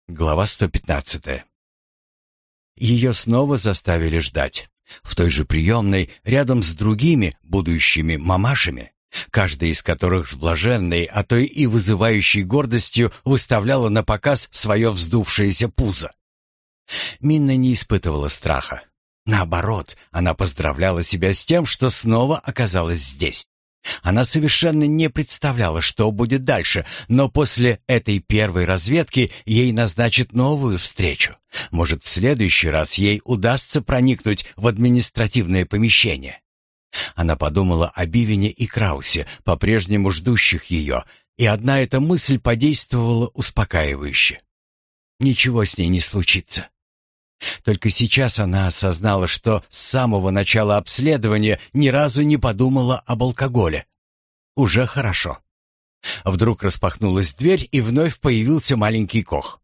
Глава 115. Ее снова заставили ждать. В той же приемной, рядом с другими будущими мамашами, каждая из которых с блаженной, а то и вызывающей гордостью выставляла на показ свое вздувшееся пузо. Минна не испытывала страха. Наоборот, она поздравляла себя с тем, что снова оказалась здесь. Она совершенно не представляла, что будет дальше, но после этой первой разведки ей назначат новую встречу. Может, в следующий раз ей удастся проникнуть в административное помещение. Она подумала о Бивене и Краусе, по-прежнему ждущих ее, и одна эта мысль подействовала успокаивающе. Ничего с ней не случится. Только сейчас она осознала, что с самого начала обследования ни разу не подумала об алкоголе. Уже хорошо. Вдруг распахнулась дверь, и вновь появился маленький Кох.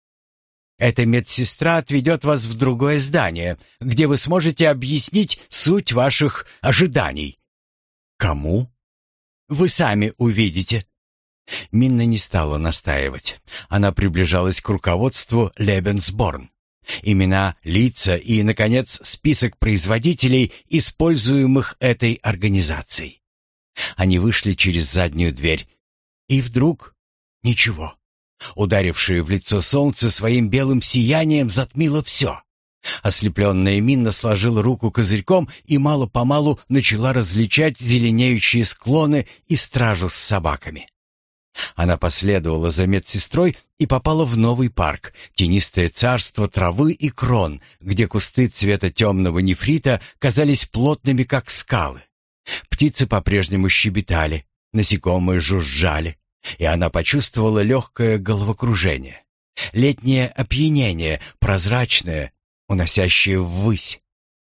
«Эта медсестра отведет вас в другое здание, где вы сможете объяснить суть ваших ожиданий». «Кому?» «Вы сами увидите». Минна не стала настаивать. Она приближалась к руководству Лебенсборн. Имена, лица и, наконец, список производителей, используемых этой организацией. Они вышли через заднюю дверь. И вдруг ничего. Ударившее в лицо солнце своим белым сиянием затмило все. Ослепленная Минна сложила руку козырьком и мало-помалу начала различать зеленеющие склоны и стражу с собаками. Она последовала за медсестрой и попала в новый парк, тенистое царство травы и крон, где кусты цвета темного нефрита казались плотными, как скалы. Птицы по-прежнему щебетали, насекомые жужжали, и она почувствовала легкое головокружение. Летнее опьянение, прозрачное, уносящее ввысь.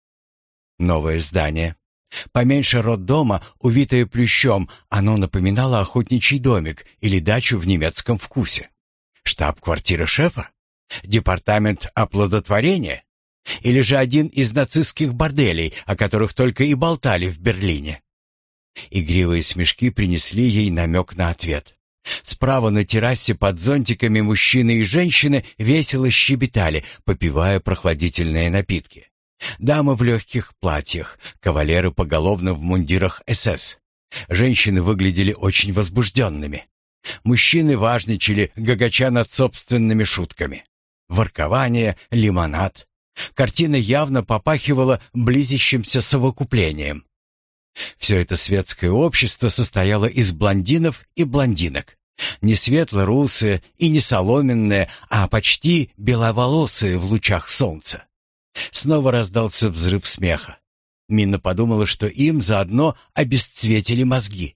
Новое здание. Поменьше роддома, увитое плющом, оно напоминало охотничий домик или дачу в немецком вкусе. Штаб-квартира шефа? Департамент оплодотворения? Или же один из нацистских борделей, о которых только и болтали в Берлине? Игривые смешки принесли ей намек на ответ. Справа на террасе под зонтиками мужчины и женщины весело щебетали, попивая прохладительные напитки. Дамы в легких платьях, кавалеры поголовно в мундирах СС. Женщины выглядели очень возбужденными. Мужчины важничали, гогоча над собственными шутками. Воркование, лимонад. Картина явно попахивала близящимся совокуплением. Все это светское общество состояло из блондинов и блондинок. Не светло-русые и не соломенные, а почти беловолосые в лучах солнца. Снова раздался взрыв смеха. Минна подумала, что им заодно обесцветили мозги.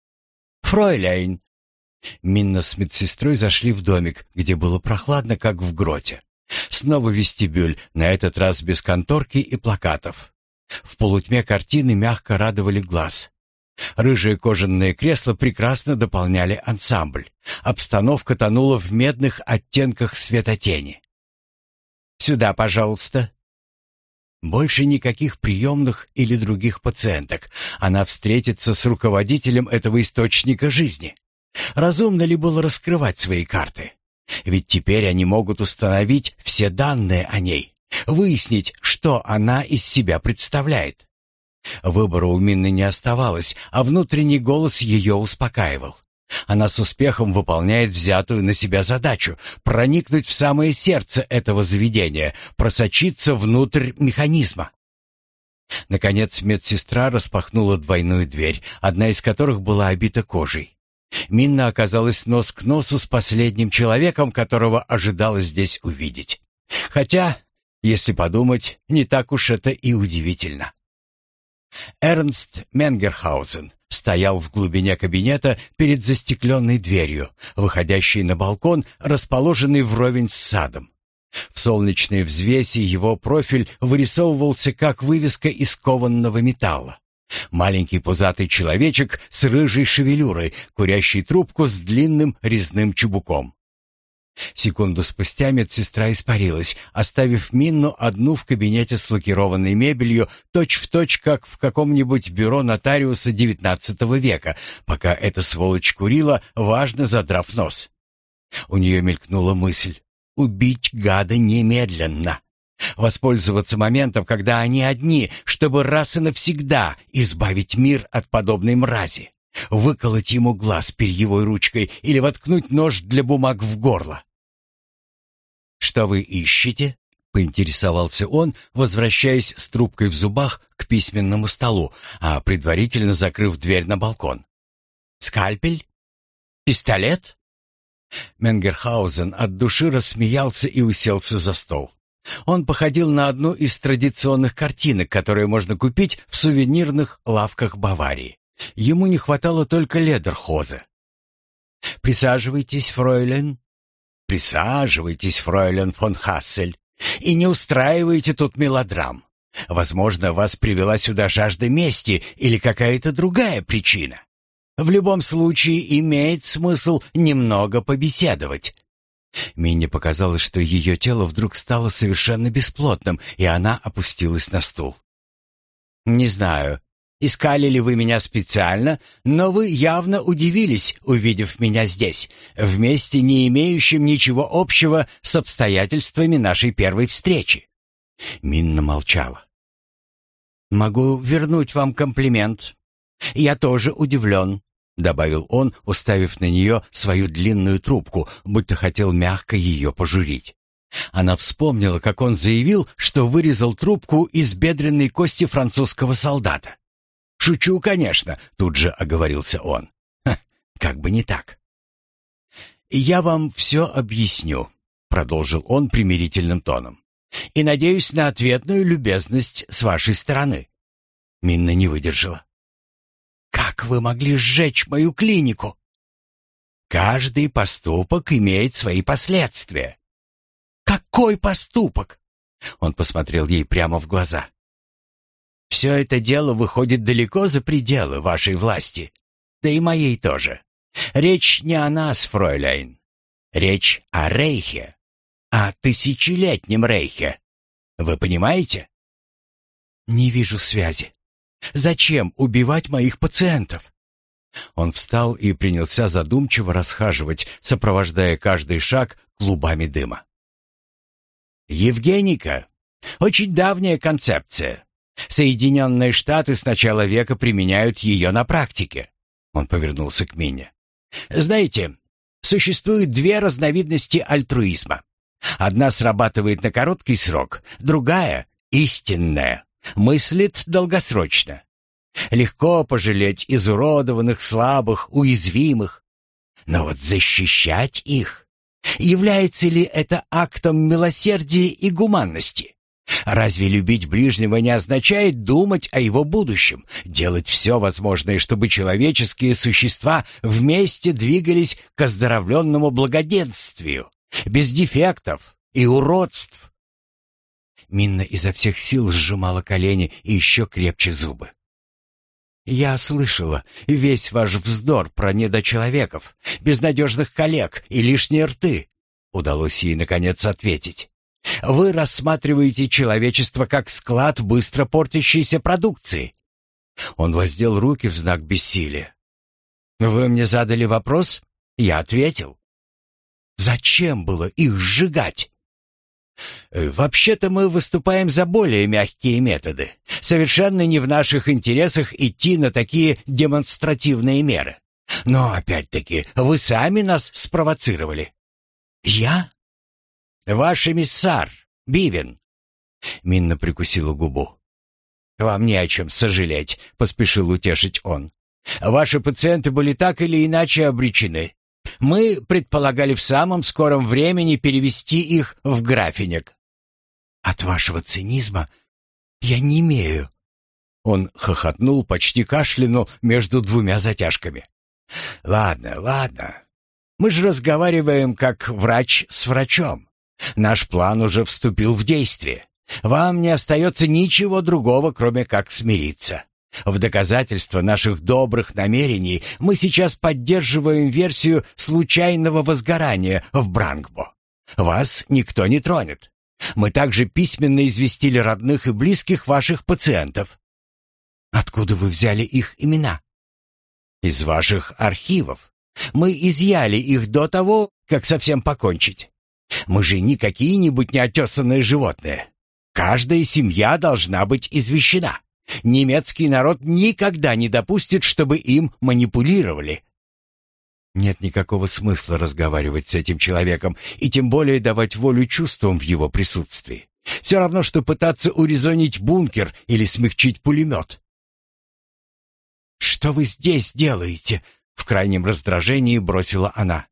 «Фройляйн!» Минна с медсестрой зашли в домик, где было прохладно, как в гроте. Снова вестибюль, на этот раз без конторки и плакатов. В полутьме картины мягко радовали глаз. Рыжие кожаные кресла прекрасно дополняли ансамбль. Обстановка тонула в медных оттенках светотени. «Сюда, пожалуйста». Больше никаких приемных или других пациенток. Она встретится с руководителем этого источника жизни. Разумно ли было раскрывать свои карты? Ведь теперь они могут установить все данные о ней, выяснить, что она из себя представляет. Выбора у Минны не оставалось, а внутренний голос ее успокаивал. Она с успехом выполняет взятую на себя задачу — проникнуть в самое сердце этого заведения, просочиться внутрь механизма. Наконец медсестра распахнула двойную дверь, одна из которых была обита кожей. Минна оказалась нос к носу с последним человеком, которого ожидала здесь увидеть. Хотя, если подумать, не так уж это и удивительно. Эрнст Менгерхаузен стоял в глубине кабинета перед застекленной дверью, выходящей на балкон, расположенный вровень с садом. В солнечной взвеси его профиль вырисовывался как вывеска из кованного металла. Маленький пузатый человечек с рыжей шевелюрой, курящий трубку с длинным резным чубуком. Секунду спустя медсестра испарилась, оставив Минну одну в кабинете с лакированной мебелью, точь-в-точь, как в каком-нибудь бюро нотариуса XIX века, пока эта сволочь курила, важно задрав нос. У нее мелькнула мысль: убить гада немедленно. Воспользоваться моментом, когда они одни, чтобы раз и навсегда избавить мир от подобной мрази. Выколоть ему глаз перьевой ручкой или воткнуть нож для бумаг в горло. «Что вы ищете?» — поинтересовался он, возвращаясь с трубкой в зубах к письменному столу, а предварительно закрыв дверь на балкон. «Скальпель? Пистолет?» Менгерхаузен от души рассмеялся и уселся за стол. Он походил на одну из традиционных картинок, которые можно купить в сувенирных лавках Баварии. Ему не хватало только ледерхозе. «Присаживайтесь, фройлен». «Присаживайтесь, фройлен фон Хассель, и не устраивайте тут мелодрам. Возможно, вас привела сюда жажда мести или какая-то другая причина. В любом случае имеет смысл немного побеседовать». Мине показалось, что ее тело вдруг стало совершенно бесплотным, и она опустилась на стул. «Не знаю, искали ли вы меня специально, но вы явно удивились, увидев меня здесь, вместе не имеющим ничего общего с обстоятельствами нашей первой встречи». Минна молчала. «Могу вернуть вам комплимент. Я тоже удивлен», — добавил он, уставив на нее свою длинную трубку, будто хотел мягко ее пожурить. Она вспомнила, как он заявил, что вырезал трубку из бедренной кости французского солдата. «Шучу, конечно», — тут же оговорился он. Как бы не так. «Я вам все объясню», — продолжил он примирительным тоном. «И надеюсь на ответную любезность с вашей стороны». Минна не выдержала. «Как вы могли сжечь мою клинику?» «Каждый поступок имеет свои последствия». «Какой поступок?» Он посмотрел ей прямо в глаза. «Все это дело выходит далеко за пределы вашей власти, да и моей тоже. Речь не о нас, фройляйн. Речь о рейхе, о тысячелетнем рейхе. Вы понимаете?» «Не вижу связи. Зачем убивать моих пациентов?» Он встал и принялся задумчиво расхаживать, сопровождая каждый шаг клубами дыма. «Евгеника — очень давняя концепция. Соединенные Штаты с начала века применяют ее на практике». Он повернулся к Мине. «Знаете, существует две разновидности альтруизма. Одна срабатывает на короткий срок, другая — истинная. Мыслит долгосрочно. Легко пожалеть изуродованных, слабых, уязвимых. Но вот защищать их, является ли это актом милосердия и гуманности? Разве любить ближнего не означает думать о его будущем, делать все возможное, чтобы человеческие существа вместе двигались к оздоровленному благоденствию, без дефектов и уродств? Минна изо всех сил сжимала колени и еще крепче зубы. «Я слышала весь ваш вздор про недочеловеков, безнадежных коллег и лишние рты», — удалось ей наконец ответить. «Вы рассматриваете человечество как склад быстро портящейся продукции». Он воздел руки в знак бессилия. «Вы мне задали вопрос, я ответил. Зачем было их сжигать?» «Вообще-то мы выступаем за более мягкие методы. Совершенно не в наших интересах идти на такие демонстративные меры. Но, опять-таки, вы сами нас спровоцировали». «Я?» «Ваш эмиссар, Бивен». Минна прикусила губу. «Вам не о чем сожалеть», — поспешил утешить он. «Ваши пациенты были так или иначе обречены. Мы предполагали в самом скором времени перевести их в графинек». «От вашего цинизма я не имею». Он хохотнул, почти кашлянул между двумя затяжками. «Ладно, ладно. Мы же разговариваем как врач с врачом. Наш план уже вступил в действие. Вам не остается ничего другого, кроме как смириться. В доказательство наших добрых намерений мы сейчас поддерживаем версию случайного возгорания в Брангбо. Вас никто не тронет. Мы также письменно известили родных и близких ваших пациентов». «Откуда вы взяли их имена?» «Из ваших архивов. Мы изъяли их до того, как совсем покончить. Мы же не какие-нибудь неотесанные животные. Каждая семья должна быть извещена. Немецкий народ никогда не допустит, чтобы им манипулировали. Нет никакого смысла разговаривать с этим человеком и тем более давать волю чувствам в его присутствии. Все равно, что пытаться урезонить бункер или смягчить пулемет. «Что вы здесь делаете?» — в крайнем раздражении бросила она.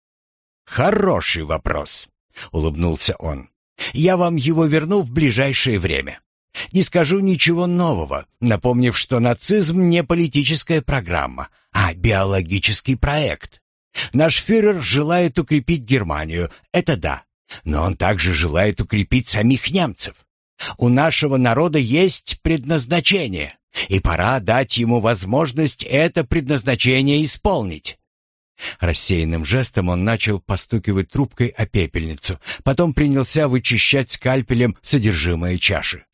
«Хороший вопрос», — улыбнулся он. «Я вам его верну в ближайшее время. Не скажу ничего нового, напомнив, что нацизм не политическая программа, а биологический проект. Наш фюрер желает укрепить Германию, это да, но он также желает укрепить самих немцев. У нашего народа есть предназначение, и пора дать ему возможность это предназначение исполнить». Рассеянным жестом он начал постукивать трубкой о пепельницу, потом принялся вычищать скальпелем содержимое чаши.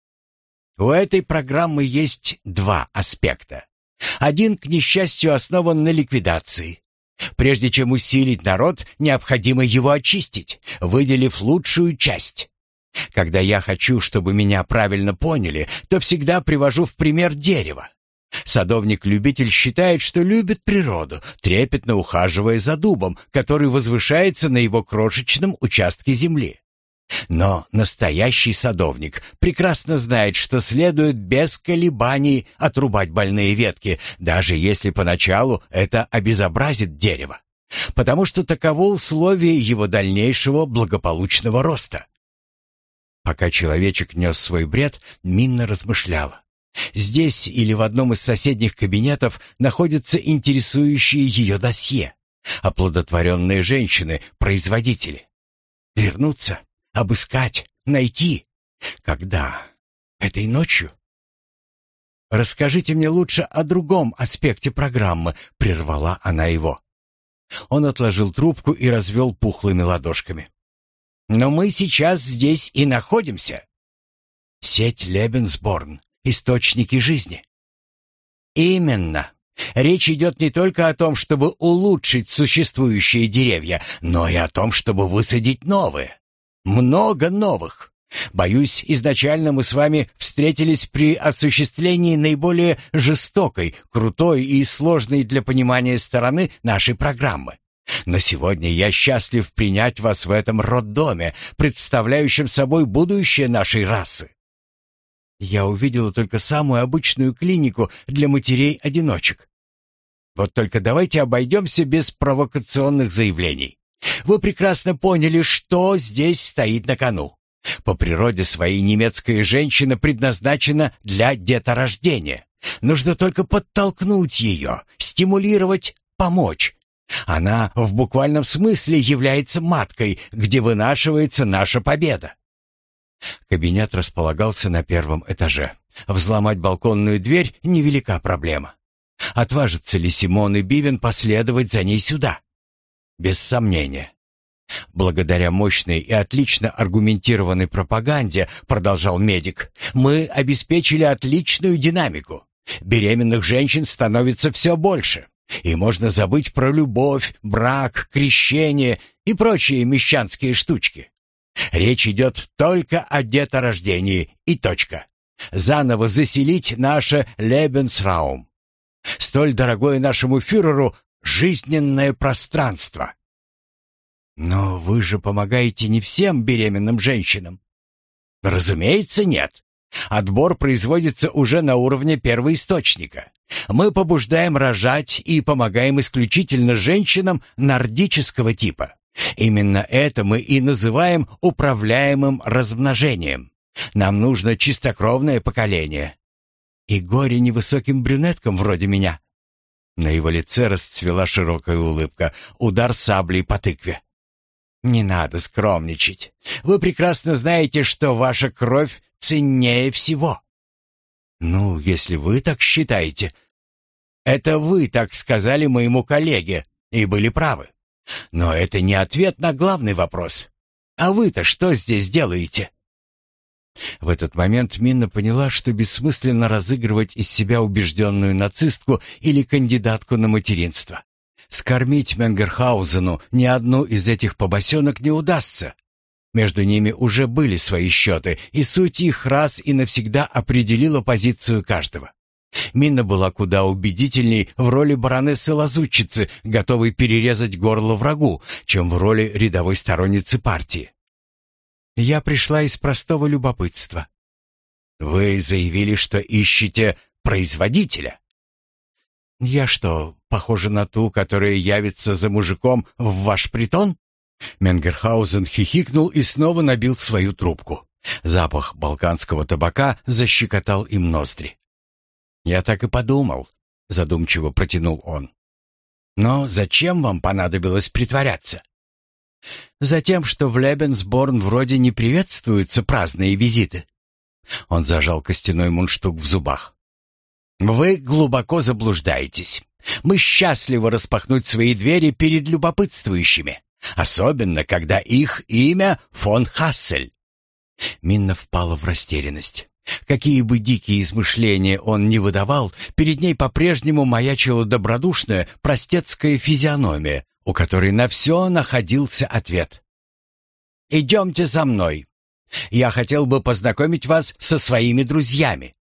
У этой программы есть два аспекта. Один, к несчастью, основан на ликвидации. Прежде чем усилить народ, необходимо его очистить, выделив лучшую часть. Когда я хочу, чтобы меня правильно поняли, то всегда привожу в пример дерево. Садовник-любитель считает, что любит природу, трепетно ухаживая за дубом, который возвышается на его крошечном участке земли. Но настоящий садовник прекрасно знает, что следует без колебаний отрубать больные ветки, даже если поначалу это обезобразит дерево, потому что таково условие его дальнейшего благополучного роста. Пока человечек нес свой бред, Минна размышляла. Здесь или в одном из соседних кабинетов находятся интересующие ее досье, оплодотворенные женщины, производители. Вернуться? Обыскать, найти. Когда? Этой ночью? «Расскажите мне лучше о другом аспекте программы», — прервала она его. Он отложил трубку и развел пухлыми ладошками. «Но мы сейчас здесь и находимся. Сеть Лебенсборн, источники жизни». «Именно. Речь идет не только о том, чтобы улучшить существующие деревья, но и о том, чтобы высадить новые. Много новых. Боюсь, изначально мы с вами встретились при осуществлении наиболее жестокой, крутой и сложной для понимания стороны нашей программы. Но сегодня я счастлив принять вас в этом роддоме, представляющем собой будущее нашей расы. Я увидела только самую обычную клинику для матерей-одиночек. Вот только давайте обойдемся без провокационных заявлений. Вы прекрасно поняли, что здесь стоит на кону. По природе своей немецкая женщина предназначена для деторождения. Нужно только подтолкнуть ее, стимулировать, помочь. Она в буквальном смысле является маткой, где вынашивается наша победа. Кабинет располагался на первом этаже. Взломать балконную дверь — невелика проблема. Отважится ли Симон и Бивен последовать за ней сюда? Без сомнения. Благодаря мощной и отлично аргументированной пропаганде, продолжал медик, мы обеспечили отличную динамику. Беременных женщин становится все больше, и можно забыть про любовь, брак, крещение и прочие мещанские штучки. Речь идет только о деторождении и точка. Заново заселить наше Lebensraum. Столь дорогое нашему фюреру жизненное пространство. Но вы же помогаете не всем беременным женщинам. Разумеется, нет. Отбор производится уже на уровне первоисточника. Мы побуждаем рожать и помогаем исключительно женщинам нордического типа. Именно это мы и называем управляемым размножением. Нам нужно чистокровное поколение. И горе невысоким брюнеткам вроде меня. На его лице расцвела широкая улыбка, удар саблей по тыкве. Не надо скромничать. Вы прекрасно знаете, что ваша кровь ценнее всего. Ну, если вы так считаете. Это вы так сказали моему коллеге и были правы. Но это не ответ на главный вопрос. А вы-то что здесь делаете? В этот момент Минна поняла, что бессмысленно разыгрывать из себя убежденную нацистку или кандидатку на материнство. Скормить Менгерхаузену ни одну из этих побосенок не удастся. Между ними уже были свои счеты, и суть их раз и навсегда определила позицию каждого. Минна была куда убедительней в роли баронессы-лазутчицы, готовой перерезать горло врагу, чем в роли рядовой сторонницы партии. «Я пришла из простого любопытства». «Вы заявили, что ищете производителя?» «Я что, похожа на ту, которая явится за мужиком в ваш притон?» Менгерхаузен хихикнул и снова набил свою трубку. Запах балканского табака защекотал им ноздри. «Я так и подумал», — задумчиво протянул он. «Но зачем вам понадобилось притворяться?» «Затем, что в Лебенсборн вроде не приветствуются праздные визиты». Он зажал костяной мундштук в зубах. «Вы глубоко заблуждаетесь. Мы счастливы распахнуть свои двери перед любопытствующими, особенно когда их имя фон Хассель». Минна впала в растерянность. Какие бы дикие измышления он ни выдавал, перед ней по-прежнему маячила добродушная, простецкая физиономия, у которой на все находился ответ. «Идемте за мной. Я хотел бы познакомить вас со своими друзьями.